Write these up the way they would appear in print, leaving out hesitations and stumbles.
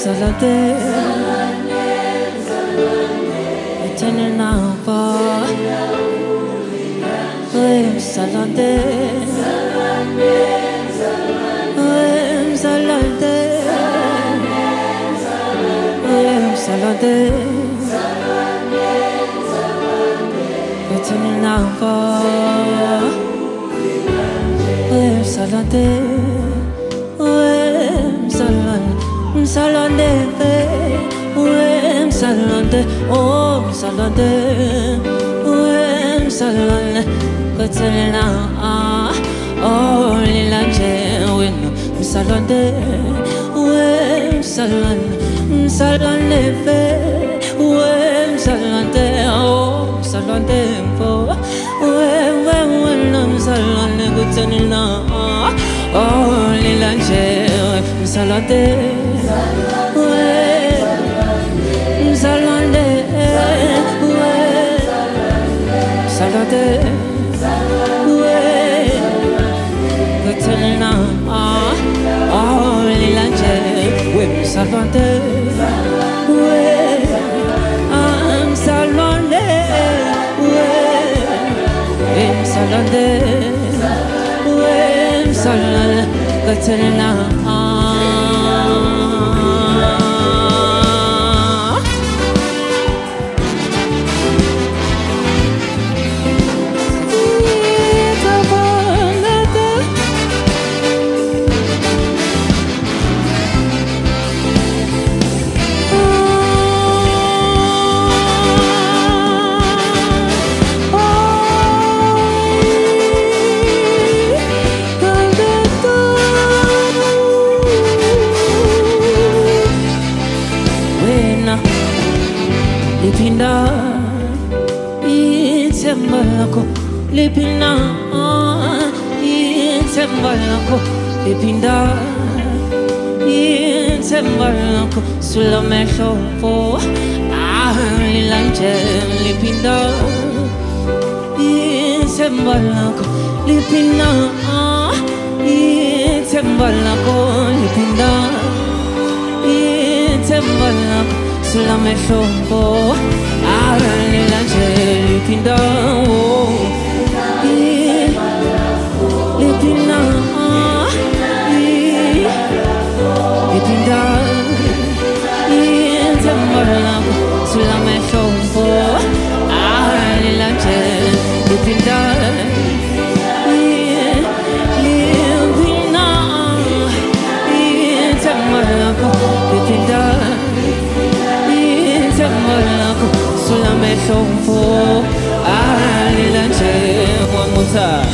salade, eternal napa. Salade, salade, salade, eternal napa. Salade, salade, salade, oh salade, salade, Katsina, oh lilanje, win salade, salade, salade, oh salade, salade, Katsina, oh lilanje, salade, salade, salade. Katsina, oh lilanje, salade, salade, salade, salade, Katsina. Lipinda, itsembalako. Lipinda, itsembalako. Lipinda, itsembalako. Sulameshompo, lilanje. Lipinda, itsembalako. Lipinda, itsembalako. Lipinda, itsembalako. Sulameshompo, lilanje. Lipinda, lipinda, lipinda, itsembalako. Sulameshompo, lilanje. Lipinda, lipinda, itsembalako. Lipinda, Sulameshompo, lilanje. One more time.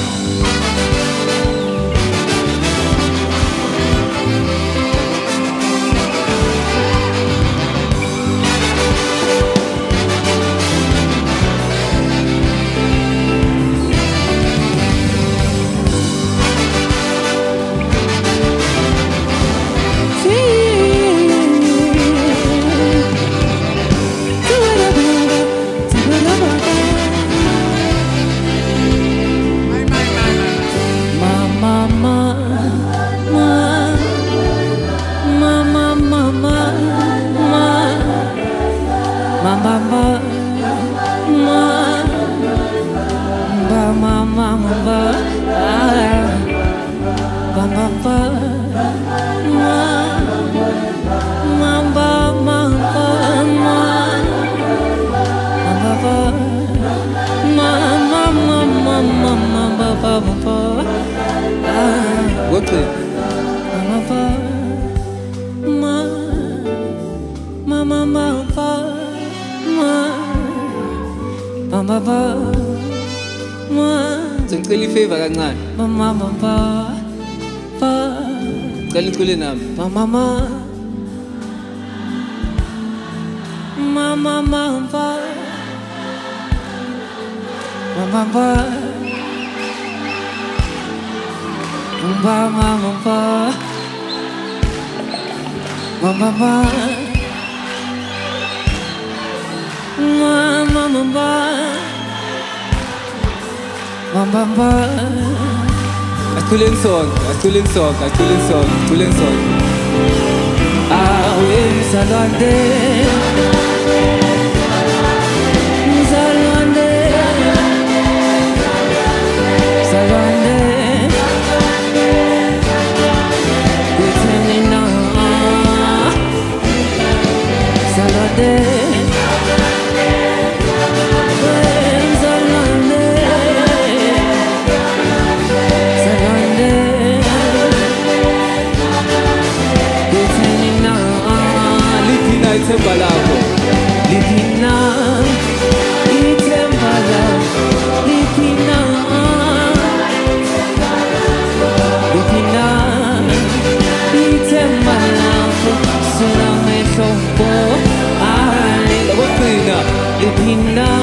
Ngicela ifavor kancane. Ngicela icule nami. Tulen song. Salwande Salwande Salwande Kutenina Salwande ithemba lakho Lipina ithemba lakho Lipina Lipina ithemba lakho Sula mehlo waqina Lipina